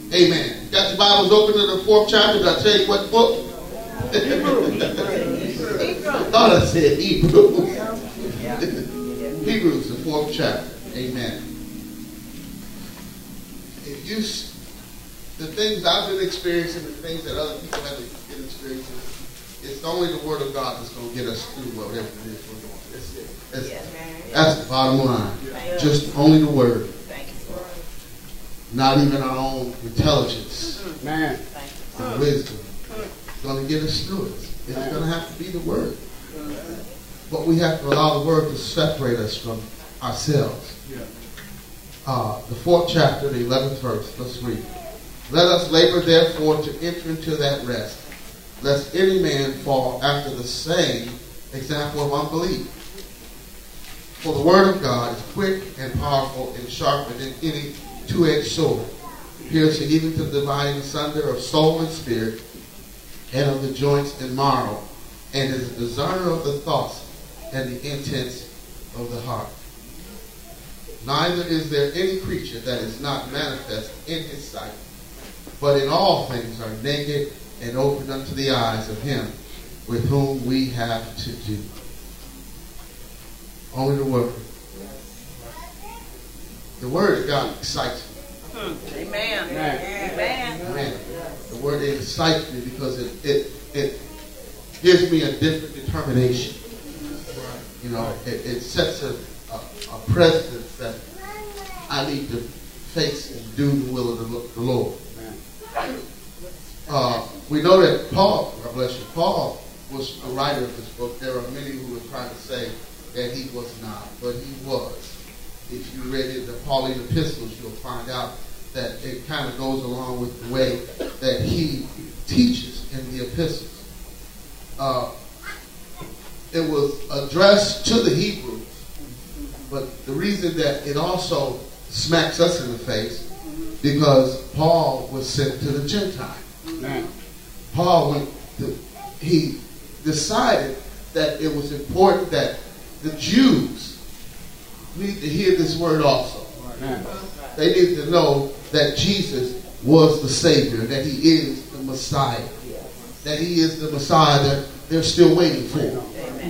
Amen. Got your Bibles open to the 4th chapter. Did I tell you what book? I thought I said Hebrews. Hebrews, the 4th chapter. Amen. If you, the things I've been experiencing, the things that other people have been experiencing, it's only the Word of God that's going to get us through whatever it is we're going through. That's the bottom line. Just only the Word. Not even our own intelligence and wisdom. It's going to get us through it. It's going to have to be the Word. But we have to allow the Word to separate us from ourselves. The 4th chapter, the 11th verse. Let's read. Let us labor therefore to enter into that rest, lest any man fall after the same example of unbelief. For the Word of God is quick and powerful and sharper than any two-edged sword, piercing even to the dividing asunder of soul and spirit, and of the joints and marrow, and is a discerner of the thoughts and the intents of the heart. Neither is there any creature that is not manifest in his sight, but in all things are naked and open unto the eyes of him with whom we have to do. Only the Word. The Word of God excites me. Amen. Amen. Amen. The Word excites me because it gives me a different determination. You know, it sets a precedent that I need to face and do the will of the Lord. We know that Paul, God bless you, Paul was a writer of this book. There are many who are trying to say that he was not, but he was. If you read the Pauline epistles, you'll find out that it kind of goes along with the way that he teaches in the epistles. It was addressed to the Hebrews, but the reason that it also smacks us in the face, because Paul was sent to the Gentiles. Paul he decided that it was important that the Jews need to hear this word also. They need to know that Jesus was the Savior, that he is the Messiah, that he is the Messiah that they're still waiting for.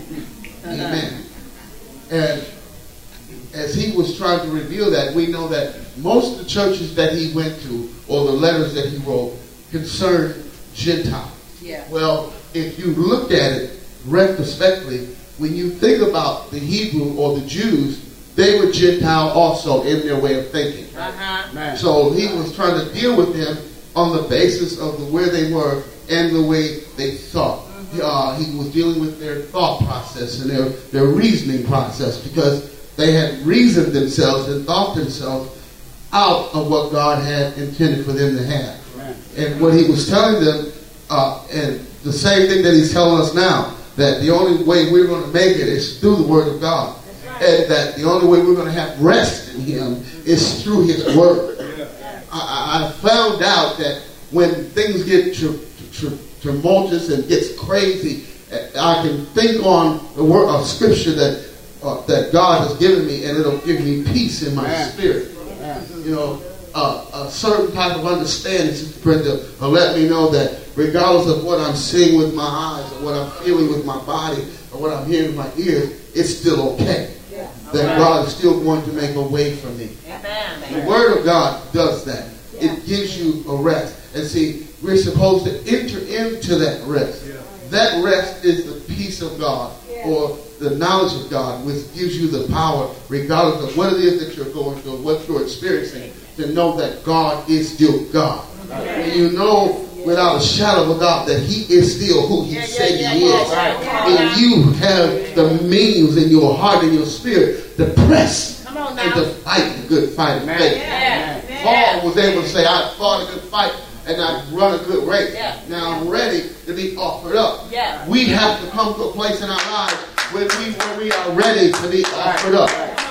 Amen. And as he was trying to reveal that, we know that most of the churches that he went to, or the letters that he wrote, concerned Gentiles. Well, if you look at it retrospectively, when you think about the Hebrew or the Jews, they were Gentile also in their way of thinking. So he was trying to deal with them on the basis of where they were and the way they thought. He was dealing with their thought process and their reasoning process, because they had reasoned themselves and thought themselves out of what God had intended for them to have. And what he was telling them, and the same thing that he's telling us now, that the only way we're going to make it is through the Word of God. And that the only way we're going to have rest in him is through his Word. I found out that when things get tumultuous and gets crazy, I can think on the word of Scripture that God has given me, and it'll give me peace in my spirit. You know, a certain type of understanding, Sister Brenda, will let me know that regardless of what I'm seeing with my eyes, or what I'm feeling with my body, or what I'm hearing with my ears, it's still okay. That God is still going to make a way for me. The Word of God does that. It gives you a rest. And see, we're supposed to enter into that rest. That rest is the peace of God, or the knowledge of God, which gives you the power, regardless of what it is that you're going through, what you're experiencing, to know that God is still God. And you know without a shadow of a doubt that he is still who he said he is. And you have the means in your heart and your spirit to press and to fight the good fight of faith. Paul was able to say, I fought a good fight and I've run a good race. Now I'm ready to be offered up. We have to come to a place in our lives where we are ready to be offered up.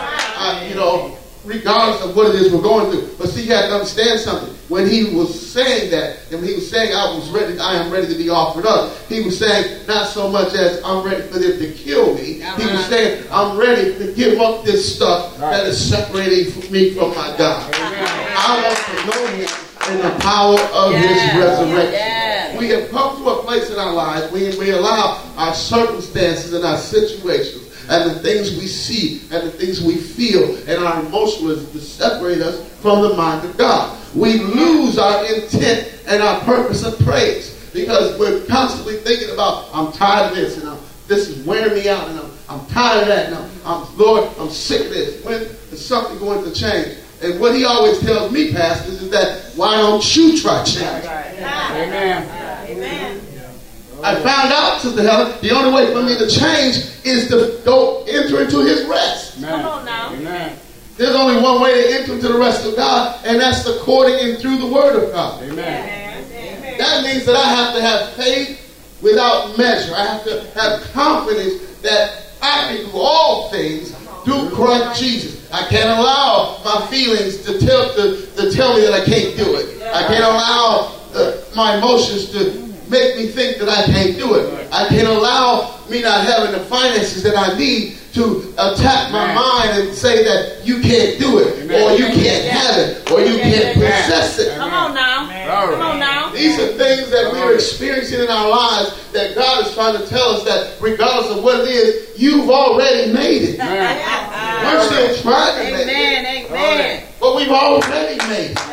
Regardless of what it is we're going through. But see, you have to understand something. When he was saying that, and when he was saying I am ready to be offered up, he was saying not so much as I'm ready for them to kill me. He was saying I'm ready to give up this stuff that is separating me from my God. I want to know him. in the power of His resurrection. Yes. We have come to a place in our lives where we allow our circumstances and our situations and the things we see and the things we feel and our emotionalism to separate us from the mind of God. We lose our intent and our purpose of praise because we're constantly thinking about, I'm tired of this, and this is wearing me out, and I'm tired of that, and Lord, I'm sick of this. When is something going to change? And what He always tells me, pastors, is that why don't you try change? Amen. Amen. I found out, Sister Helen, the only way for me to change is to go enter into His rest. Come on now. Amen. There's only one way to enter into the rest of God, and that's according and through the Word of God. Amen. Amen. That means that I have to have faith without measure. I have to have confidence that I can do all things through Christ Jesus. I can't allow my feelings to tell me that I can't do it. I can't allow my emotions to make me think that I can't do it. I can't allow me not having the finances that I need to attack my mind and say that you can't do it, or you can't have it, or you can't possess it. Come on now. Come on now. These are things that we are experiencing in our lives that God is trying to tell us that regardless of what it is, you've already made it. We're still trying to make it. Amen. Amen. But we've already made it.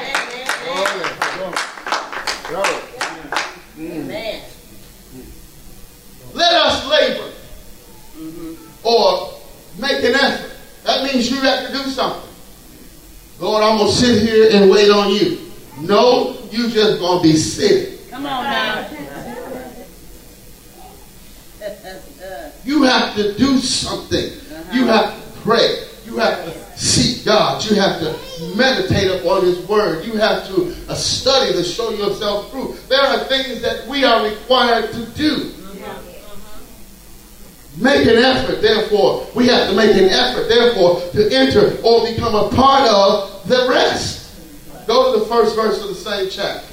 Amen. Let us labor or make an effort. That means you have to do something. Lord, I'm going to sit here and wait on you. No, you just going to be sitting. Come on now. You have to do something. You have to pray. You have to seek God. You have to meditate upon His Word. You have to study to show yourself through. There are things that we are required to do. Make an effort, therefore. We have to make an effort, therefore, to enter or become a part of the rest. Go to the first verse of the same chapter.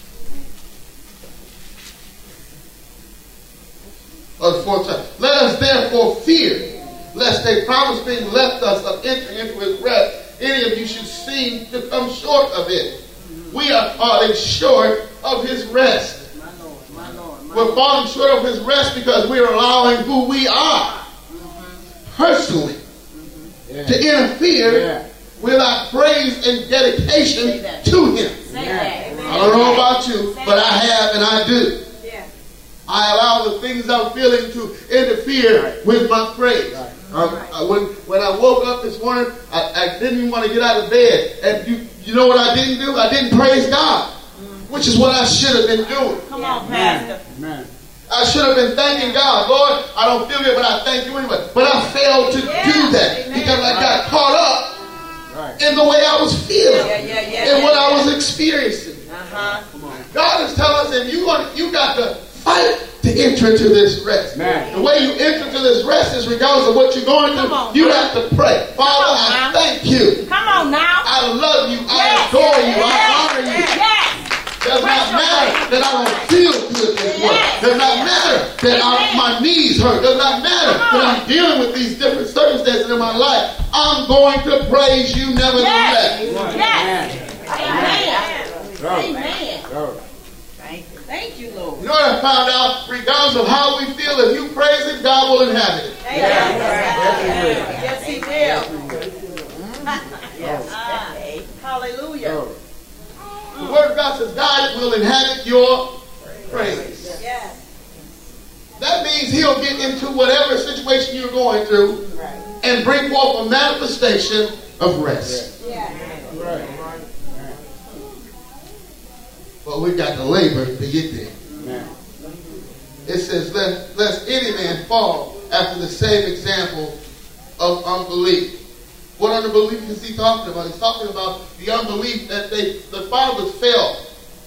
Or the fourth chapter. Let us therefore fear, lest a promise being left us of entering into His rest, any of you should seem to come short of it. We are falling short of His rest. We're falling short of His rest because we're allowing who we are personally to interfere with our praise and dedication to Him. I don't know about you, but I have and I do. I allow the things I'm feeling to interfere with my praise. When I woke up this morning, I didn't even want to get out of bed. And you know what I didn't do? I didn't praise God, which is what I should have been doing. Come on, Pastor. Amen. I should have been thanking God. Lord, I don't feel good, but I thank you anyway. But I failed to do that because I got caught up in the way I was feeling and what I was experiencing. God is telling us, and you got to fight to enter into this rest. The way you enter into this rest is regardless of what you're going through. You have to pray. Father, I thank you. Come on now. I love you. I adore you. I honor you. Does not matter that I don't feel good this morning. Does not matter that my knees hurt. Does not matter that I'm dealing with these different circumstances in my life. I'm going to praise you nevertheless. Amen. Thank you, Lord. You know what I found out? Regardless of how we feel, if you praise it, God will inhabit it. Yes, He will. Hallelujah. The Word of God says God will inhabit your praise. That means He'll get into whatever situation you're going through and bring forth a manifestation of rest. But we got to labor to get there. It says, lest any man fall after the same example of unbelief. What unbelief is he talking about? He's talking about the unbelief that the fathers fell.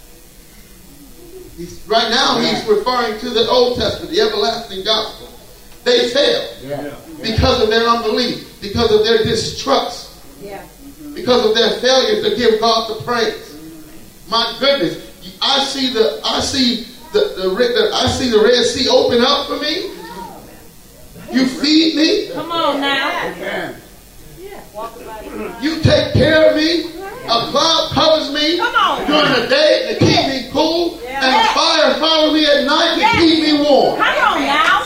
Right now he's referring to the Old Testament, the everlasting gospel. They failed because of their unbelief, because of their distrust, because of their failure to give God the praise. My goodness, I see the Red Sea open up for me. You feed me. Come on now. You take care of me. A cloud covers me Come on. during the day to keep me cool, Yeah. and a fire follows me at night to Yeah. keep me warm. Come on now.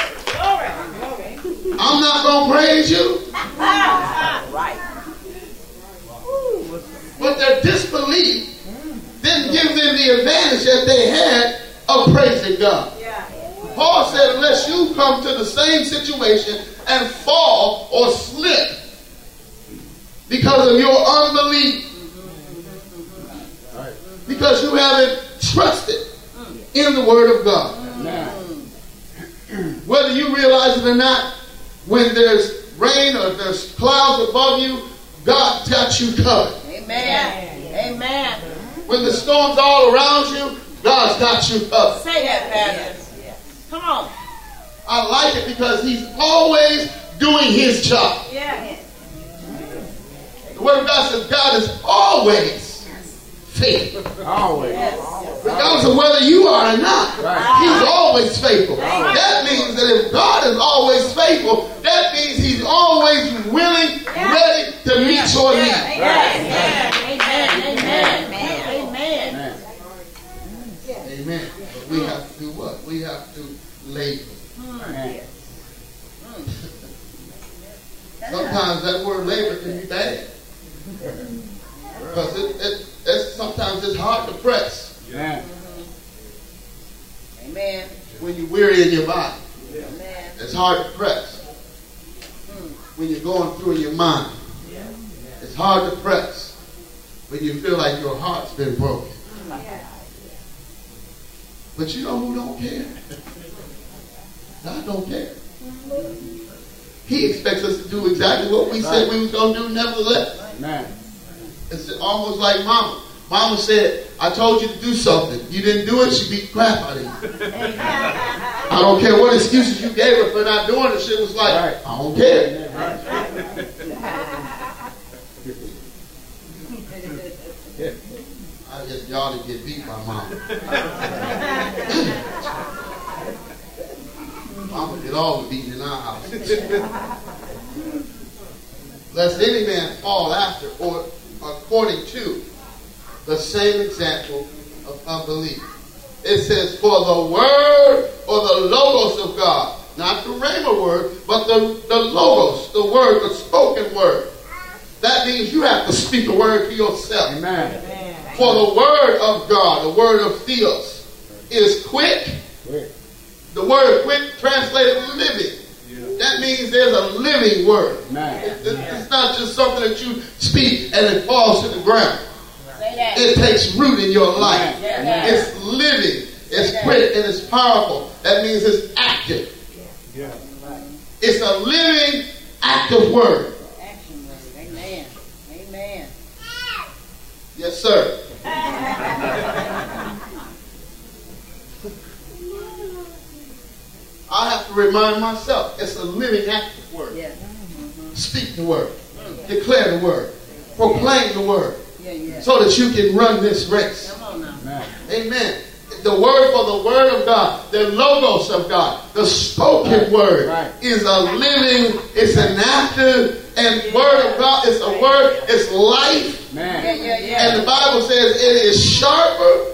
I'm not going to praise you. Right. But their disbelief didn't give them the advantage that they had of praising God. Yeah. Paul said, unless you come to the same situation and fall or slip because of your unbelief, because you haven't trusted in the Word of God. Whether you realize it or not, when there's rain or there's clouds above you, God's got you covered. Amen. Amen. When the storm's all around you, God's got you covered. Say that, Pastor. Come on. I like it because He's always doing His job. Yeah. The Word of God says God is always faithful. Always. Regardless of whether you are or not, Right. He's always faithful. That means that if God is always faithful, that means He's always willing, ready to meet your need. Amen. Amen. Amen. Amen. Amen. But we have to do what? We have to labor. Amen. Sometimes that word labor can be bad. Because sometimes it's hard to press Amen. Amen. when you're weary in your body. Amen. It's hard to press when you're going through in your mind. It's hard to press when you feel like your heart's been broken. But you know who don't care? God don't care. He expects us to do exactly what we said we was going to do nevertheless. Amen. It's almost like mama. Mama said, I told you to do something. You didn't do it, she beat the crap out of you. I don't care what excuses you gave her for not doing it. She was like, Right. I don't care. I guess y'all didn't get beat by mama. Mama did all the beating in our house. Lest any man fall after or according to the same example of unbelief. It says, for the word or the logos of God, not the rhema word, but the logos, the word, the spoken word. That means you have to speak a word to yourself. Amen. For the word of God, the word of theos, is quick. The word quick translated living. That means there's a living word. It's not just something that you speak and it falls to the ground. Say that. It takes root in your life. Yeah. It's living. It's quick and it's powerful. That means it's active. It's a living, active word. Action word. Amen. Amen. Yes, sir. I have to remind myself, it's a living, active word. Yeah. Speak the word. Declare the word. Proclaim the word. Yeah. So that you can run this race. Come on now. Amen. Amen. The word for the word of God, the logos of God, the spoken word is a living, it's an active, and word of God is a word, it's life. Amen. Yeah. And the Bible says it is sharper.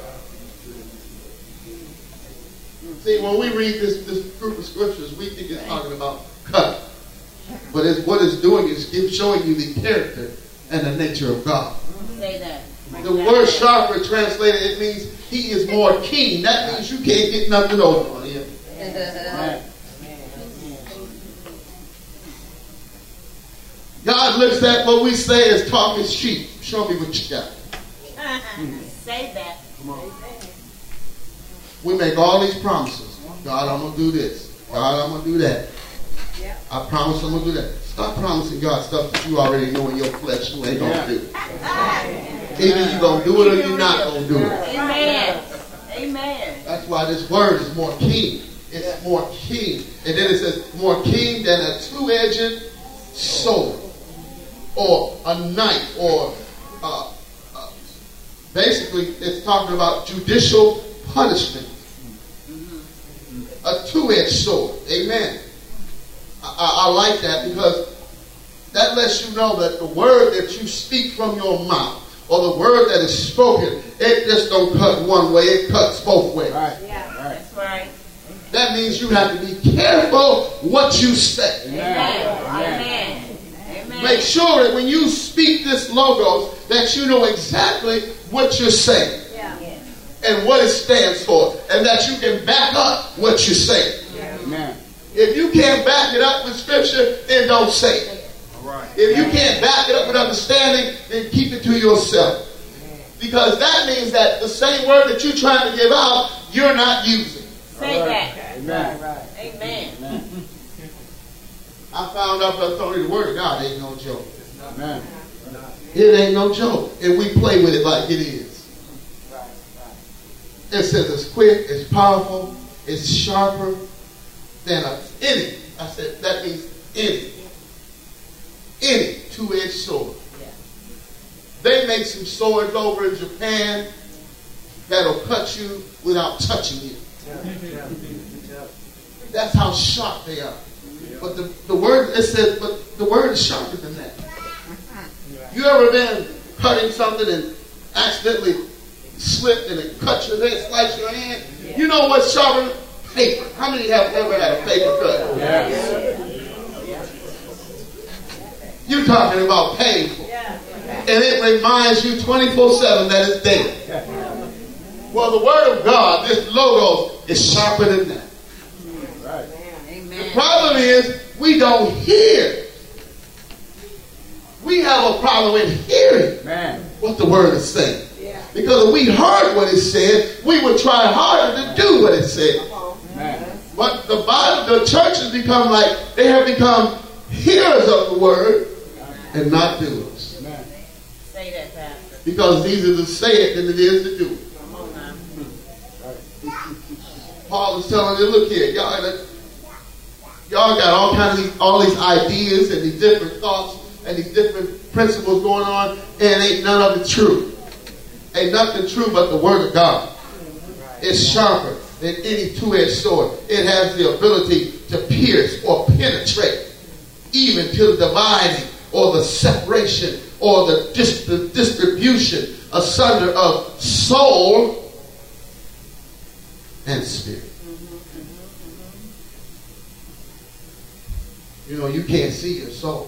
See, when we read this group of scriptures, we think it's talking about cut. But what it's doing is showing you the character and the nature of God. Say that. The word sharper translated, it means he is more keen. That means you can't get nothing over on him. Amen. God looks at what we say as talk is cheap. Show me what you got. Say that. We make all these promises. God, I'm going to do this. God, I'm going to do that. Yeah. I promise I'm going to do that. Stop promising God stuff that you already know in your flesh you ain't going to do. Either you're going to do it or you're not going to do it. Amen. Amen. That's why this word is more keen. It's more keen. And then it says more keen than a two-edged sword. Or a knife. Or basically it's talking about judicial punishment. A two-edged sword. Amen. I like that because that lets you know that the word that you speak from your mouth or the word that is spoken, it just don't cut one way, it cuts both ways. Right. Yeah. Right. That's right. That means you have to be careful what you say. Amen. Amen. Amen. Amen. Make sure that when you speak this logos, that you know exactly what you're saying Yeah. and what it stands for, and that you can back up what you say. Amen. If you can't back it up with scripture, then don't say it. If you can't back it up with understanding, then keep it to yourself. Because that means that the same word that you're trying to give out, you're not using. Say that. Amen. Amen. Amen. I found out that the word of God ain't no joke. Amen. It ain't no joke. And we play with it like it is. It says it's quick, it's powerful, it's sharper than any. I said that means any two-edged sword. Yeah. They make some swords over in Japan that'll cut you without touching you. That's how sharp they are. But the word, it says, but the word is sharper than that. You ever been cutting something and accidentally slipped and it cut your hand, sliced your hand? You know what's sharper? Paper. How many have ever had a paper cut? Yes. You're talking about painful. Yeah. And it reminds you 24/7 that it's dead. Well, the word of God, this logo, is sharper than that. Right. The Amen. problem is we don't hear. We have a problem with hearing Amen. what the word is saying. Yeah. Because if we heard what it said, we would try harder to do what it said. Amen. But the Bible, the church has become like, they have become hearers of the word and not doers. Amen. Say that, Pastor. Because it's easier to say it than it is to do it. Come on now. Paul is telling them, look here, y'all got all these ideas and these different thoughts and these different principles going on, and ain't none of it true. Ain't nothing true but the word of God. It's sharper than any two-edged sword. It has the ability to pierce or penetrate, even to the dividing or the separation or the distribution asunder of soul and spirit. You know, you can't see your soul.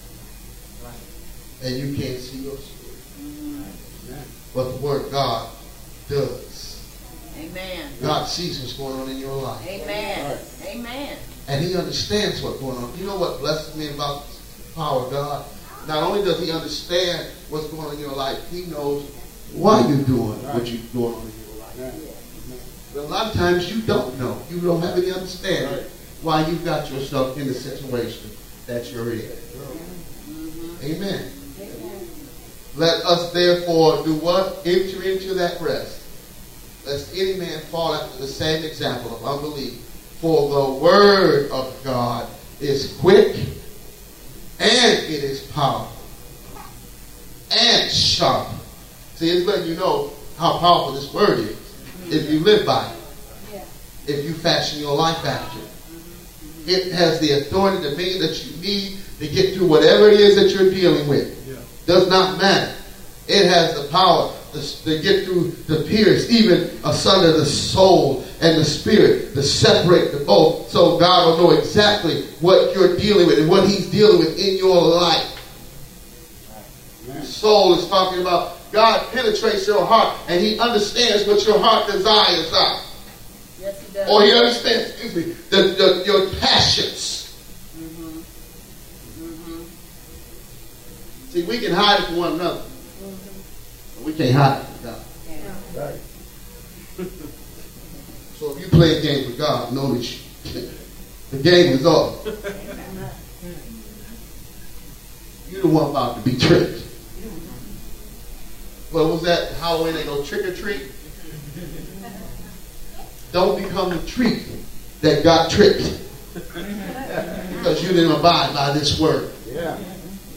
And you can't see your spirit. But the word of God does. Amen. God sees what's going on in your life. Amen. Amen. And he understands what's going on. You know what blesses me about the power of God? Not only does he understand what's going on in your life, he knows why you're doing what you're doing in your life. But a lot of times you don't know. You don't have any understanding why you got yourself in the situation that you're in. Amen. Let us therefore do what? Enter into that rest. Lest any man fall after the same example of unbelief. For the word of God is quick, and it is powerful, and sharp. See, it's letting you know how powerful this word is. If you live by it. If you fashion your life after it. It has the authority, the dominion that you need to get through whatever it is that you're dealing with. Does not matter. It has the power to get through, to pierce even asunder the soul and the spirit, to separate the both, so God will know exactly what you're dealing with and what he's dealing with in your life. Soul is talking about God penetrates your heart and he understands what your heart desires are. Yes, he does. Or he understands, excuse me, your passions. See, we can hide it from one another. But we can't hide it from God. Right. So if you play a game with God, know that the game is off. You're the one about to be tricked. What was that Halloween? They go trick or treat. Don't become the treat that got tricked. Because you didn't abide by this word. Yeah.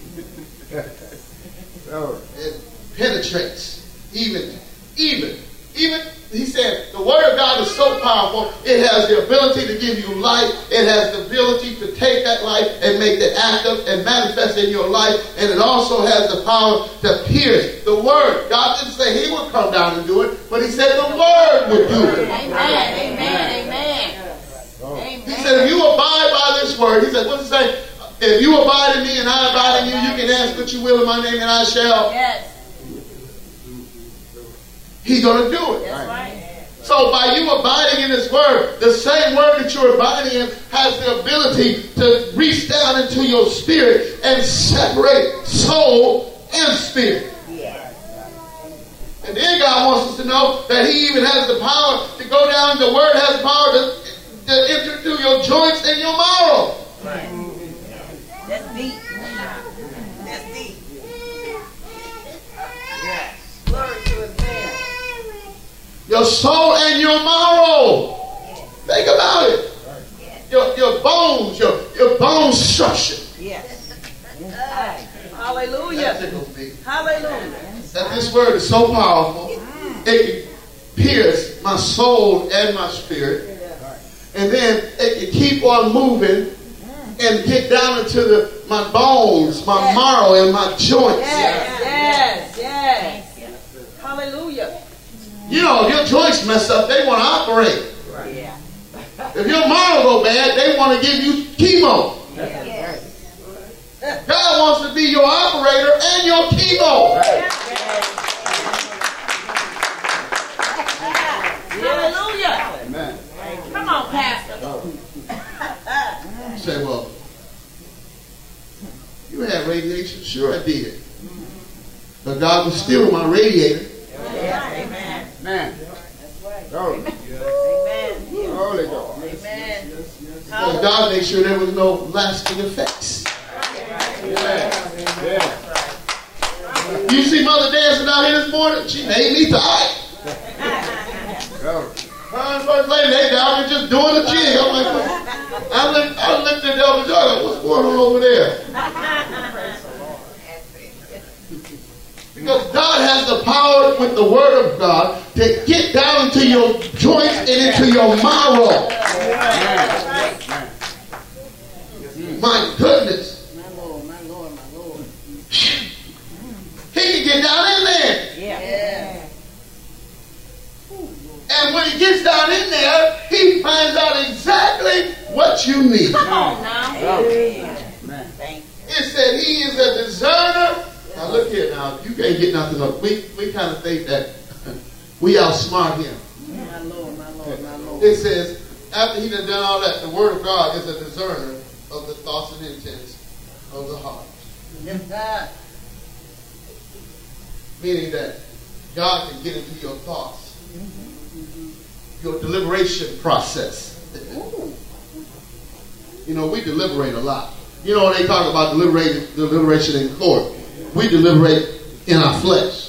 Sure. It penetrates even Even, he said, the word of God is so powerful, it has the ability to give you life. It has the ability to take that life and make it active and manifest in your life. And it also has the power to pierce the word. God didn't say he would come down and do it, but he said the word would do it. Amen. Amen. Amen. Amen. He said, if you abide by this word, he said, what's it say? If you abide in me and I abide in you, you can ask what you will in my name and I shall. Yes. He's going to do it. That's right. So by you abiding in his word, the same word that you're abiding in has the ability to reach down into your spirit and separate soul and spirit. And then God wants us to know that he even has the power to go down. The word has the power to enter through your joints and your marrow. Right. That's deep. That's deep. Yes. Glory to his name. Your soul and your marrow. Think about it. Your bones, your bone structure. Yes. Hallelujah. That tickles me. Hallelujah. That this word is so powerful, it can pierce my soul and my spirit. And then it can keep on moving and get down into my bones, my marrow, and my joints. Yes. Hallelujah. You know, your joints mess up, they want to operate. Yeah. If your marrow go bad, they want to give you chemo. God wants to be your operator and your chemo. Hallelujah. Amen. Come on, Pastor. You say, well, you had radiation? Sure I did. But God was still my radiator. Amen. Amen. Glory. Amen. Holy Ghost. Amen. But God made sure there was no lasting effects. Yeah. You see Mother dancing out here this morning? She made me tired. Glory. Her and First Lady, they down there just doing a jig. I'm like, I looked at Elder John, what's going on over there? Because God has the power with the word of God to get down into your joints and into your marrow. My goodness. My Lord. He can get down in there. Yeah. And when he gets down in there, he finds out exactly what you need. Come on now. Amen. Thank you. It said he is a discerner. Now look here now. You can't get nothing up. We kind of think that we outsmart him. My Lord. It says, after he done all that, the word of God is a discerner of the thoughts and intents of the heart. Meaning that God can get into your thoughts. Your deliberation process. You know, we deliberate a lot. You know, they talk about deliberation in court. We deliberate in our flesh.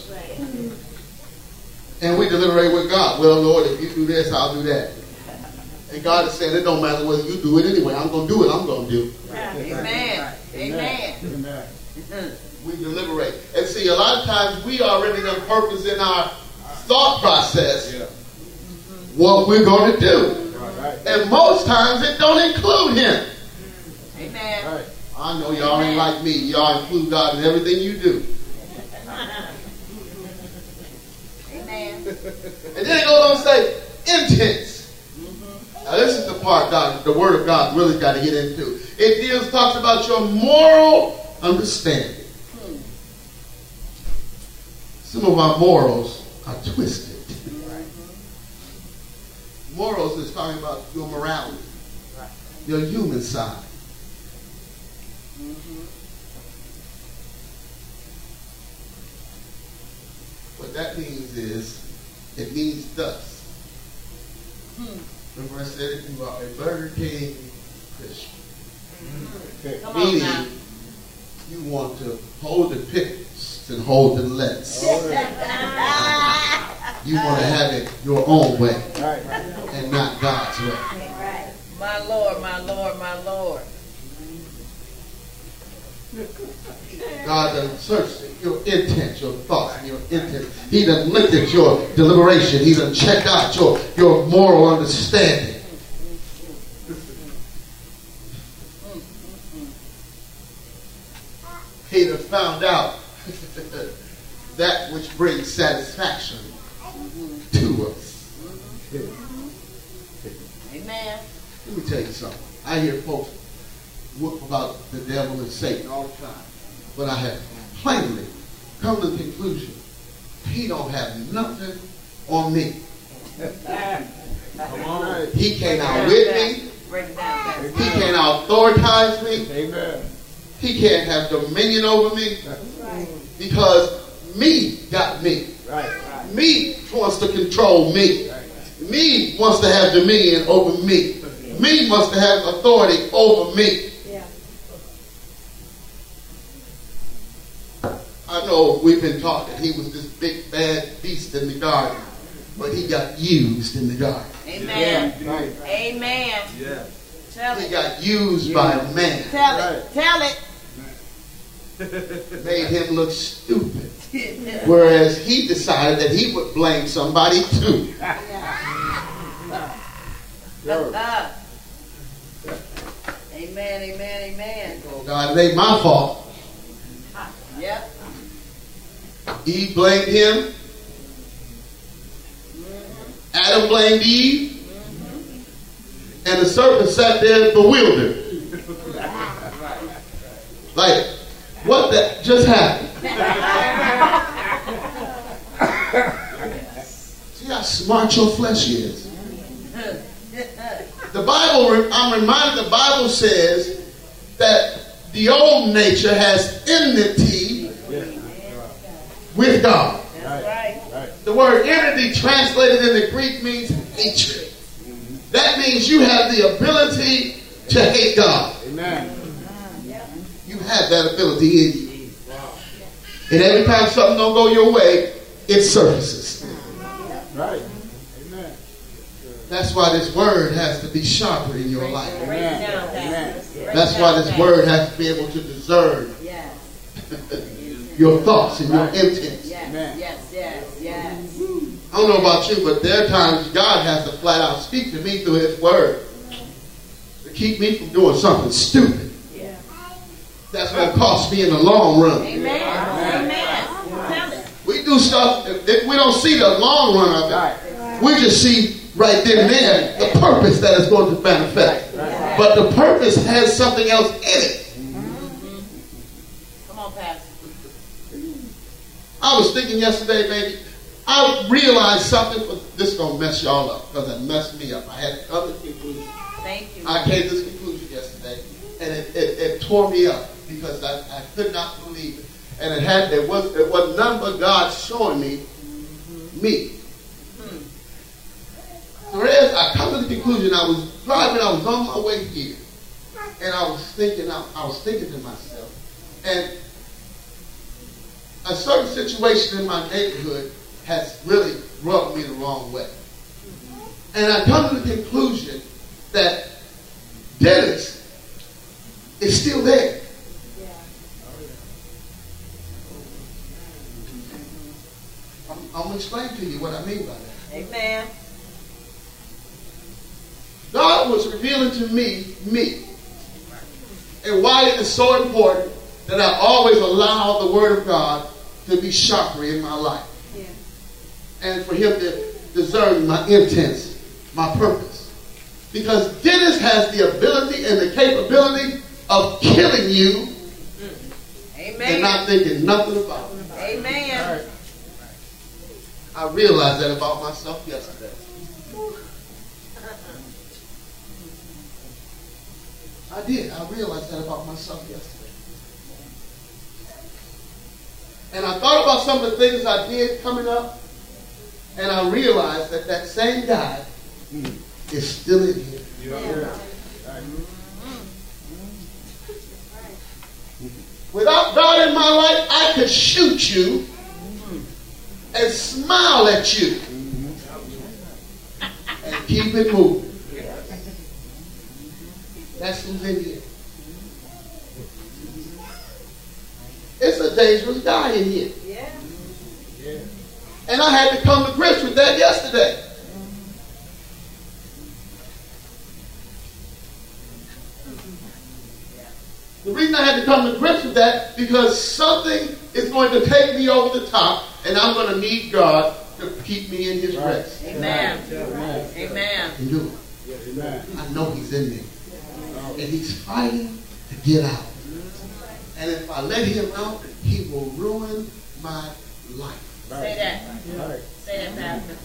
And we deliberate with God. Well, Lord, if you do this, I'll do that. And God is saying, it don't matter whether you do it anyway. I'm going to do what I'm going to do. Amen. We deliberate. And see, a lot of times we already done purpose in our thought process what we're going to do. And most times it don't include him. Amen. I know y'all ain't like me. Y'all include God in everything you do. Amen. And then it goes on to say, intents. Now this is the part God, the Word of God really got to get into. It talks about your moral understanding. Some of our morals are twisted. Morals is talking about your morality, your human side. What that means is, it means thus. Remember I said if you are a Burger King Christian. Come on now. Meaning, you want to hold the pickles and hold the lettuce. You want to have it your own way and not God's way. My Lord. God doesn't search your intent, your thoughts, and your intent. He doesn't look at your deliberation. He doesn't check out your moral understanding. He done found out that which brings satisfaction to us. Amen. Let me tell you something. I hear folks whoop about the devil and Satan all the time. But I have plainly come to the conclusion he don't have nothing on me. Come on. He can't outwit me. Break it down, Pastor. He can't authoritize me. Amen. He can't have dominion over me. Because me got me. Right. Me wants to control me. Me wants to have dominion over me. Me wants to have authority over me. I know we've been taught that he was this big bad beast in the garden, but he got used in the garden. Amen. Yeah. Right. Amen. Yeah. Tell He it. got used by a man. Tell Right. it. Tell it. Made him look stupid. Whereas he decided that he would blame somebody too. Go. Amen. Amen. Amen. Oh God, it ain't my fault. Yep. Eve blamed him. Adam blamed Eve. And the serpent sat there bewildered. Like, what that just happened? See how smart your flesh is. The Bible, I'm reminded the Bible says that the old nature has enmity with God. That's right. Right. The word enmity translated in the Greek means hatred. That means you have the ability to hate God. Amen. You have that ability in you. And every time something don't go your way, it surfaces. Right. Amen. That's why this word has to be sharper in your life. Break it down, Pastor. Break That's it why down, this Pastor. word has to be able to discern Yes. your thoughts and your intents. Yes. Amen. Yes. Yes. Yes. I don't know about you, but there are times God has to flat out speak to me through his word to keep me from doing something stupid. Yeah. That's going to cost me in the long run. Amen. Amen. Tell it. We do stuff, if we don't see the long run of it, Right. we just see right then and there the purpose that is going to manifest. Right. But the purpose has something else in it. Come on, Pastor. I was thinking yesterday, maybe, I realized something, but this is going to mess y'all up because it messed me up. I had to come to the conclusion. Thank you. I came to this conclusion yesterday, and it tore me up because I could not believe it. And it was none but God showing me me. So as I come to the conclusion, I was driving, I was on my way here, and I was thinking to myself, and a certain situation in my neighborhood has really rubbed me the wrong way. And I come to the conclusion that Dennis is still there. I'm going to explain to you what I mean by that. Amen. God was revealing to me. And why it is so important that I always allow the Word of God to be sharper in my life. Yeah. And for him to discern my intents, my purpose. Because Dennis has the ability and the capability of killing you and Amen. not thinking nothing about it. Amen. I realized that about myself yesterday. I did. I realized that about myself yesterday. And I thought about some of the things I did coming up, and I realized that that same guy is still in here. Without God in my life, I could shoot you and smile at you and keep it moving. That's who's in here. It's a dangerous guy in here. Yeah. Yeah. And I had to come to grips with that yesterday. The reason I had to come to grips with that, because something is going to take me over the top, and I'm going to need God to keep me in his rest. Amen. Amen. And do it. Amen. I know he's in me. And he's fighting to get out. And if I let him out, he will ruin my life. Say that. Right. Say that, Pastor.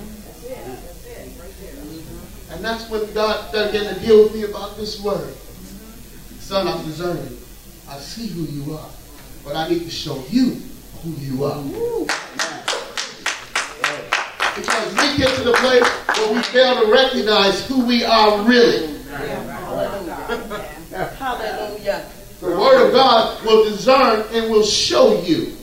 And that's when God began to deal with me about this word. Son, I'm discerning. I see who you are. But I need to show you who you are. Because we get to the place where we fail to recognize who we are really. Hallelujah. The word of God will discern and will show you.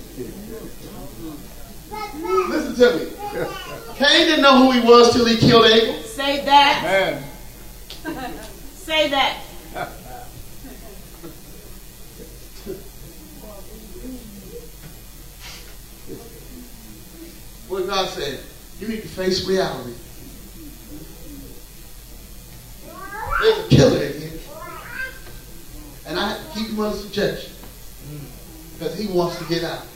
Listen to me. Cain didn't know who he was till he killed Abel. Say that. Amen. Say that. What God said, you need to face reality. There's a killer in here. And I have to keep him under subjection. Because he wants to get out.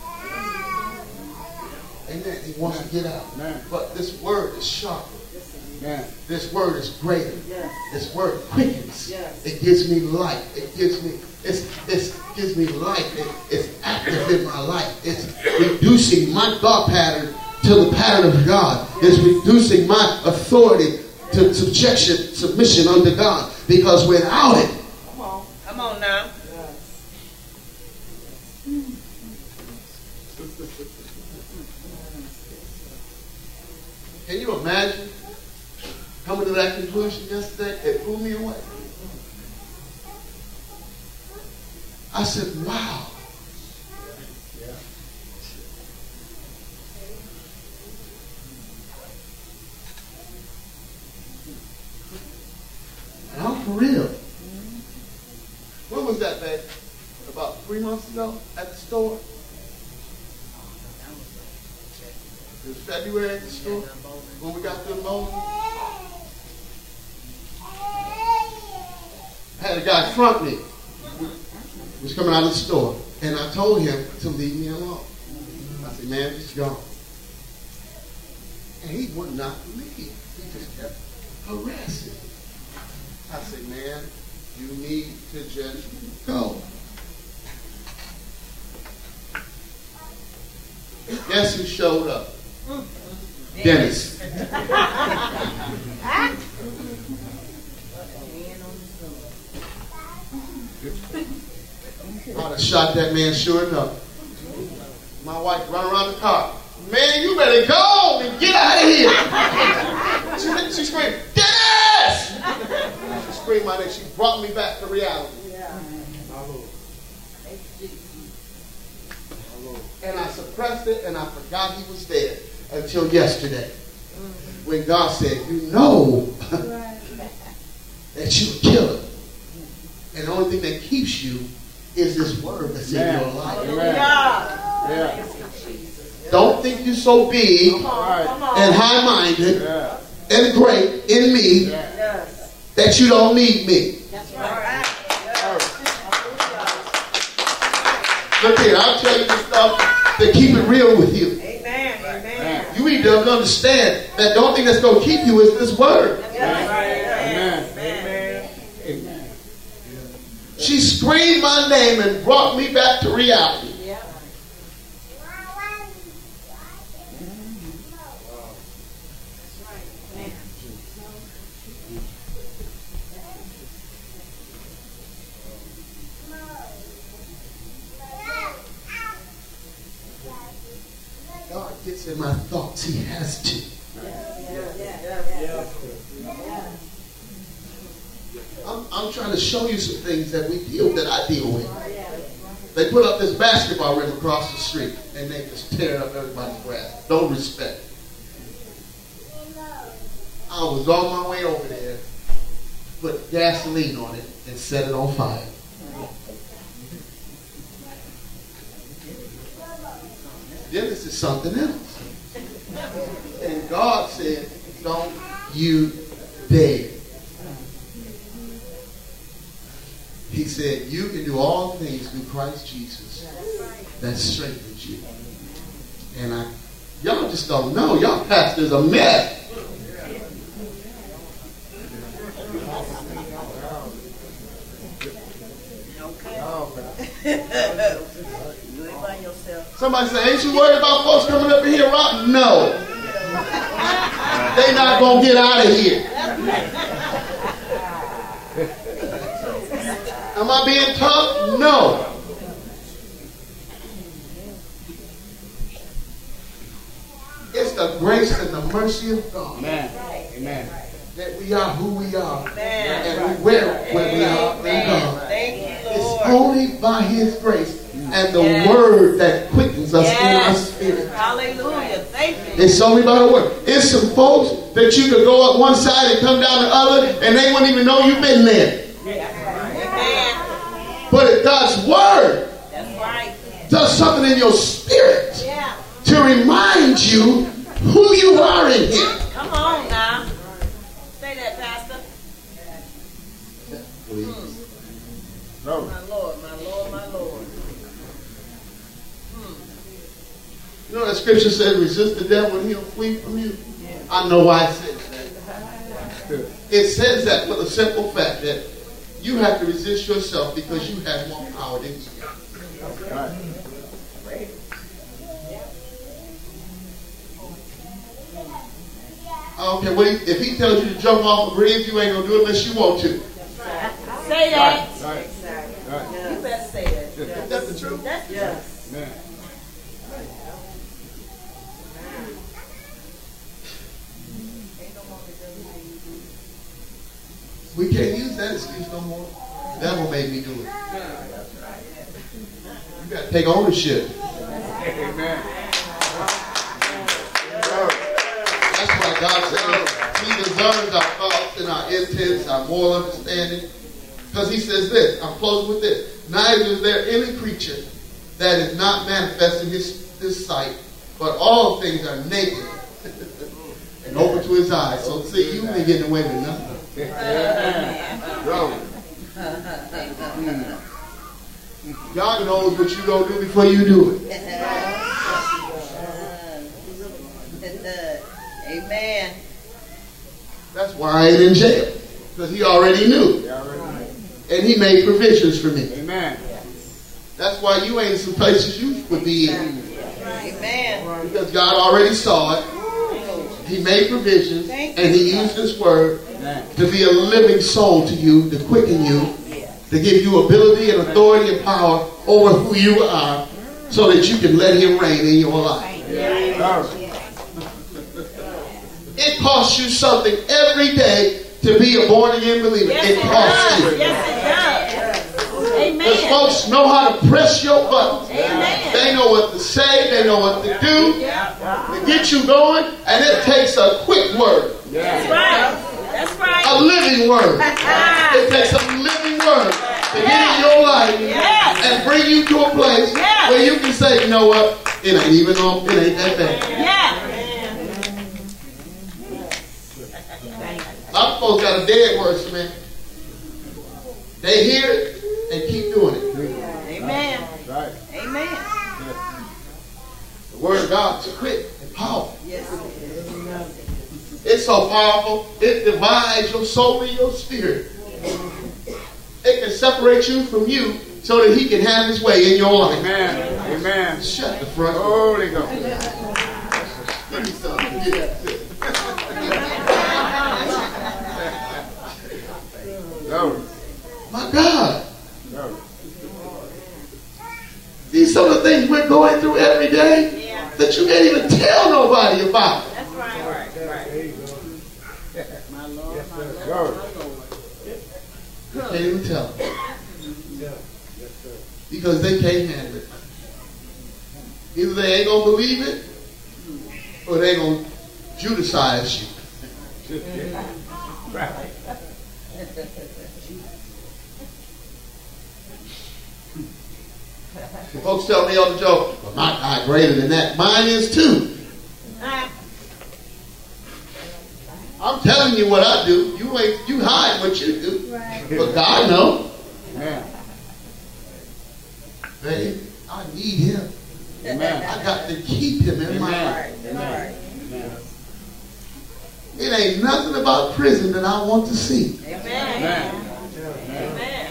Amen. He wants to get out. Amen. But this word is sharp. Amen. This word is greater. Yes. This word quickens. Yes. It gives me life. It gives me gives me life. It's active in my life. It's reducing my thought pattern to the pattern of God. It's reducing my authority to submission unto God. Because without it, Come on now. can you imagine coming to that conclusion yesterday? It blew me away. I said, wow. And I'm for real. When was that, babe? About 3 months ago at the store? It was February at the store when we got through mowing. I had a guy front me. He was coming out of the store. And I told him to leave me alone. I said, man, just go. And he would not leave. He just kept harassing me. I said, man, you need to just go. Guess who showed up? Dennis. I'd have shot that man sure enough. My wife run around the car. Man, you better go and get out of here. She screamed, Dennis! She screamed my name. She brought me back to reality. My Lord. And I suppressed it and I forgot he was dead until yesterday. When God said, you know that you're a killer. And the only thing that keeps you is this word that's in your life. Yeah. Don't think you're so big and high-minded and great in me that you don't need me. That's right. Look here, I'll tell you this stuff to keep it real with you. Amen. Amen. You need to understand that the only thing that's going to keep you is this word. Amen. Amen. She screamed my name and brought me back to reality. Yeah. God gets in my thoughts. He has to. I'm trying to show you some things that I deal with. They put up this basketball rim across the street and they just tear up everybody's grass. No respect. I was on my way over there, put gasoline on it and set it on fire. something else. And God said, don't you dare. He said, you can do all things through Christ Jesus that strengthens you. And y'all just don't know. Y'all pastor's a mess. You ain't by yourself. Somebody say, ain't you worried about folks coming up in here rotten? No. They not going to get out of here. Am I being tough? No. It's the grace and the mercy of God. Amen. Amen. That we are who we are. Amen. And we wear where we are in God. Thank you, It's Lord. only by His grace and the word that quickens us in our spirit. Hallelujah. Thank you. It's only by the word. It's some folks that you could go up one side and come down the other, and they wouldn't even know you've been there. Amen. But if God's word That's right. does something in your spirit Yeah. to remind you who you are in Him. Come on now. Say that, Pastor. No. My Lord, my Lord, my Lord. You know that scripture says, resist the devil and he'll flee from you? I know why it says that. It says that for the simple fact that you have to resist yourself because you have more power than you. Right. I don't care what if he tells you to jump off a bridge, you ain't going to do it unless you want to. Say that. Right. Right. You better say that. Is that the truth? That's yes. Amen. We can't use that excuse no more. The devil made me do it. You got to take ownership. Amen. That's why God says He discerns our thoughts and our intents, our moral understanding. Because He says this, I'm closing with this. Neither is there any creature that is not manifest in His sight, but all things are naked and open to His eyes. So see, you ain't getting away with nothing. Bro. God knows what you're going to do before you do it. Amen. That's why I ain't in jail. Because He already knew. And He made provisions for me. Amen. That's why you ain't in some places you would be in. Amen. Because God already saw it. He made provisions. And He used His word to be a living soul to you, to quicken you, to give you ability and authority and power over who you are, so that you can let Him reign in your life. It costs you something every day to be a born again believer. It costs you. Yes, it does. Amen. Because folks know how to press your buttons. Amen. They know what to say. They know what to do to get you going. And it takes a quick word. That's right. That's right. A living word. It takes a living word to get in your life and bring you to a place where you can say, you know what? It ain't even on. It ain't that bad. Yeah. A lot of folks got a dead word, man. They hear it and keep doing it. Amen. Right. Amen. The word of God is quick and powerful. Yes. It's so powerful, it divides your soul and your spirit. It can separate you from you so that He can have His way in your life. Amen. Amen. Shut the front door. Holy Ghost. Give me something. Yeah. Glory. My God. Glory. These some of the things we're going through every day that you can't even tell nobody about. That's right. My Lord, my Lord, Glory. my Lord. You can't even tell them. Because they can't handle it. Either they ain't going to believe it, or they going to Judicize you. Right. Folks tell me on the joke, well, my God greater than that. Mine is too. I'm telling you what I do. You hide what you do. Right. But God knows. Amen. Baby, I need him. Amen. I got to keep him in my heart. Amen. It ain't nothing about prison that I want to see. Amen. Amen. Amen.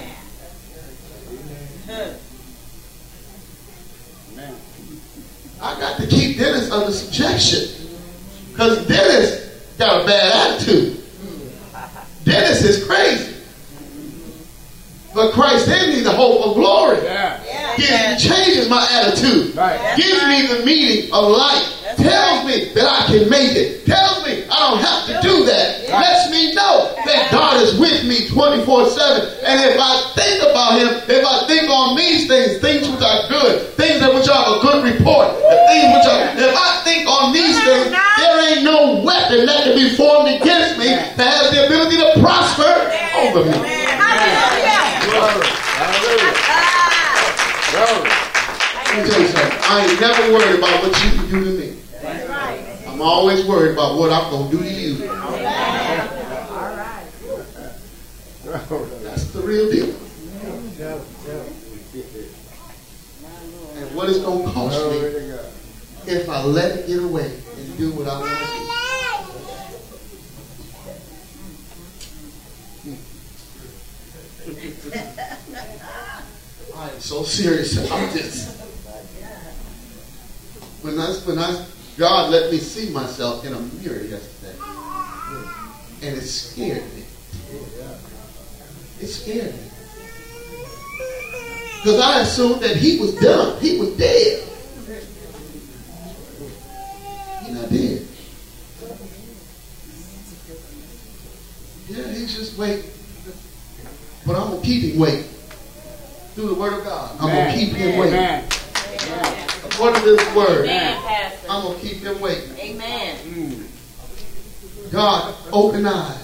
Amen. I got to keep Dennis under subjection. Because Dennis got a bad attitude. Dennis is crazy. But Christ in me, the hope of glory. Yeah. Changes my attitude. Right. Gives me the meaning of life. Tells me that I can make it. Tells me I don't have to do that. Lets me know that God is with me 24/7. And if I think about him, if I think on these things, things which are good, things that which are a good report, things which are, if I think on these things, there ain't no weapon that can be formed against me that has the ability to prosper over me. Let me tell you something. I ain't never worried about what you can do to me. I'm always worried about what I'm going to do to you. That's the real deal. And what it's going to cost me if I let it get away and do what I want to do. I am so serious about this. God let me see myself in a mirror yesterday, and it scared me. It scared me because I assumed that he was done. He was dead. He's not dead. Yeah, he's just waiting. But I'm gonna keep him waiting. Through the word of God, I'm going to keep him waiting. According to this word, I'm going to keep him waiting. Amen. God, open eye.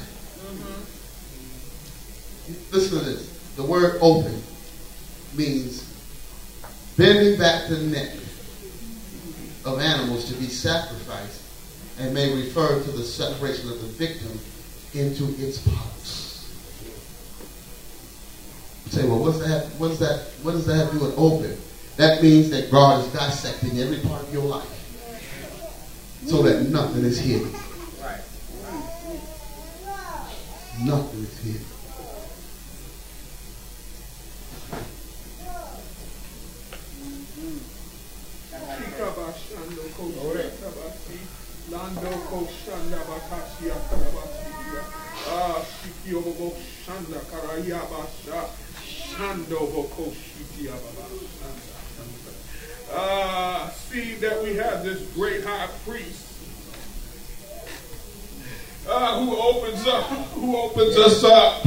Listen to this. The word open means bending back the neck of animals to be sacrificed and may refer to the separation of the victim into its parts. Say, well, what does that have to do with open? That means that God is dissecting every part of your life so that nothing is hidden. Right. Nothing is hidden. See that we have this great high priest who opens us up.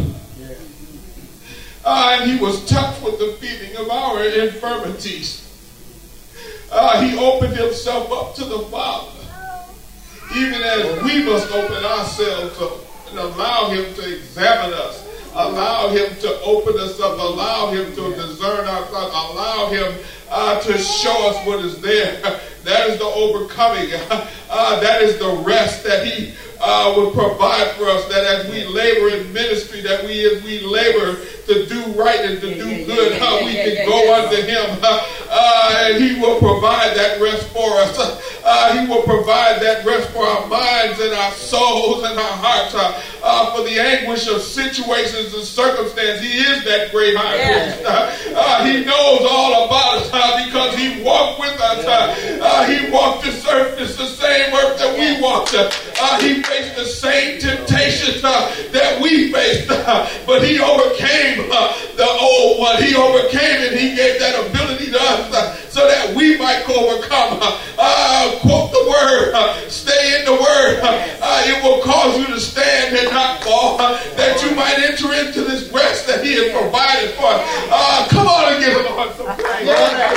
And he was touched with the feeling of our infirmities. He opened himself up to the Father, even as we must open ourselves up and allow him to examine us. Allow him to open us up. Allow him to discern our thoughts. Allow him to show us what is there. That is the overcoming. That is the rest that he would provide for us. That as we labor in ministry, that as we labor to do right and to do good, we can go unto him. And he will provide that rest for us. He will provide that rest for our minds and our souls and our hearts. For the anguish of situations and circumstances, he is that great high priest. He knows all about us because he walked with us. He walked this earth. It's the same earth that we walked. He faced the same temptations that we faced. But he overcame the old one. He overcame it. He gave that ability to us so that we might overcome. Quote the word. Stay in the word. It will cause you to stand and not fall. That you might enter into this rest that he has provided for us. Come on and give him some praise.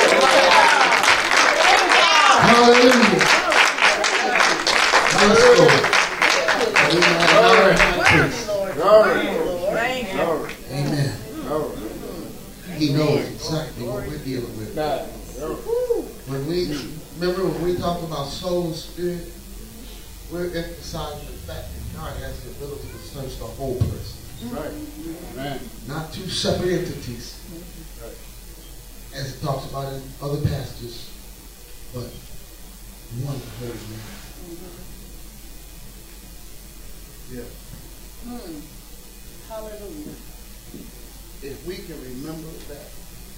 Hallelujah. Amen. He knows exactly what we're doing. dealing with. God. When we talk about soul and spirit, we're emphasizing the fact that God has the ability to search the whole person. Right. Amen. Not two separate entities, as it talks about in other passages, but one holy man. Yeah. Hallelujah. If we can remember that.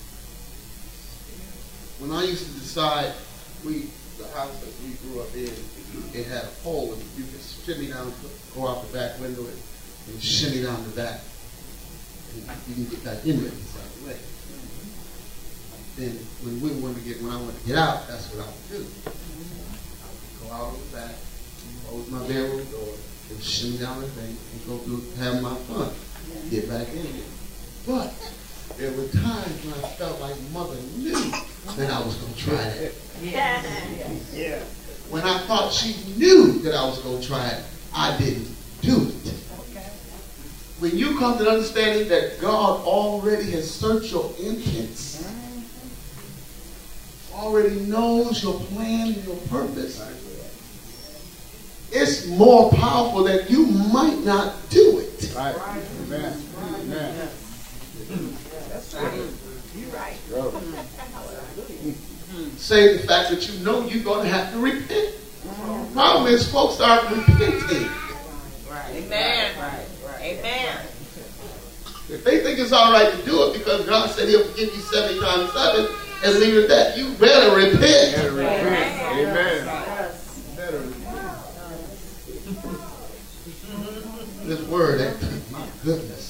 When I used to decide, the house that we grew up in, it had a pole, and you could shimmy down, go out the back window, and shimmy down the back. And you can get back in there inside the way. Then when I wanted to get out, that's what I would do. I would go out on the back, close my bedroom door, and shimmy down the thing, and go have my fun. Get back in there. But there were times when I felt like Mother knew that I was going to try that. Yeah. When I thought she knew that I was going to try it, I didn't do it. When you come to the understanding that God already has searched your intents, already knows your plan and your purpose, it's more powerful that you might not do it. Right. Amen. Amen. That's right. You're right. Say the fact that you know you're going to have to repent. Problem is, folks aren't repenting. Amen. Amen. If they think it's all right to do it because God said He'll forgive you 70 times 7 and leave it at that, you better repent. Amen. This word, my goodness.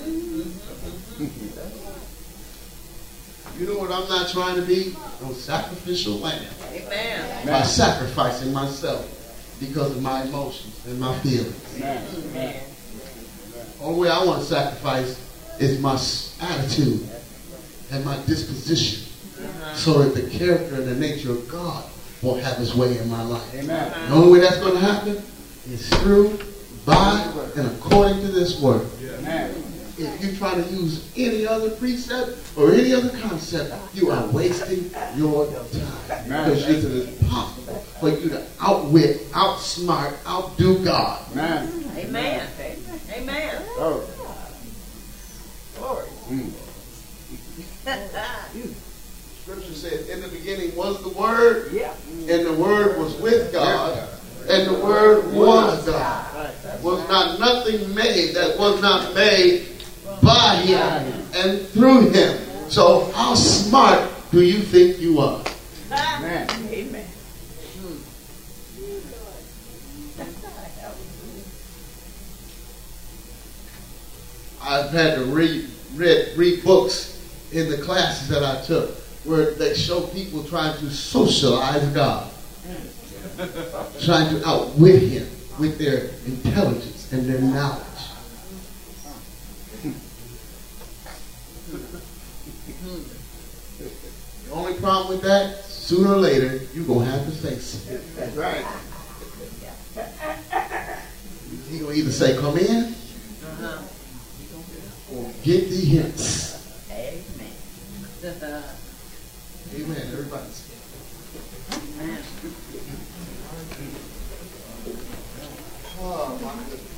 You know what I'm not trying to be? No sacrificial lamb. Amen. By sacrificing myself because of my emotions and my feelings. Amen. The only way I want to sacrifice is my attitude and my disposition so that the character and the nature of God will have His way in my life. Amen. The only way that's going to happen is through, by, and according to this word. Amen. If you try to use any other precept or any other concept, you are wasting your time. Because it is possible for you to outwit, outsmart, outdo God. Amen. Amen. Amen. Oh. Glory. Scripture says, in the beginning was the Word, Yeah. and the Word was with God, and the Word was God. Was not nothing made that was not made by Him and through Him. So how smart do you think you are? Amen. Amen. I've had to read books in the classes that I took where they show people trying to socialize God, trying to outwit Him with their intelligence and their knowledge. The only problem with that, sooner or later, you're going to have to face it. That's right. He's going to either say, come in, or get the hints. Amen. Amen. Everybody say Amen. oh, my goodness.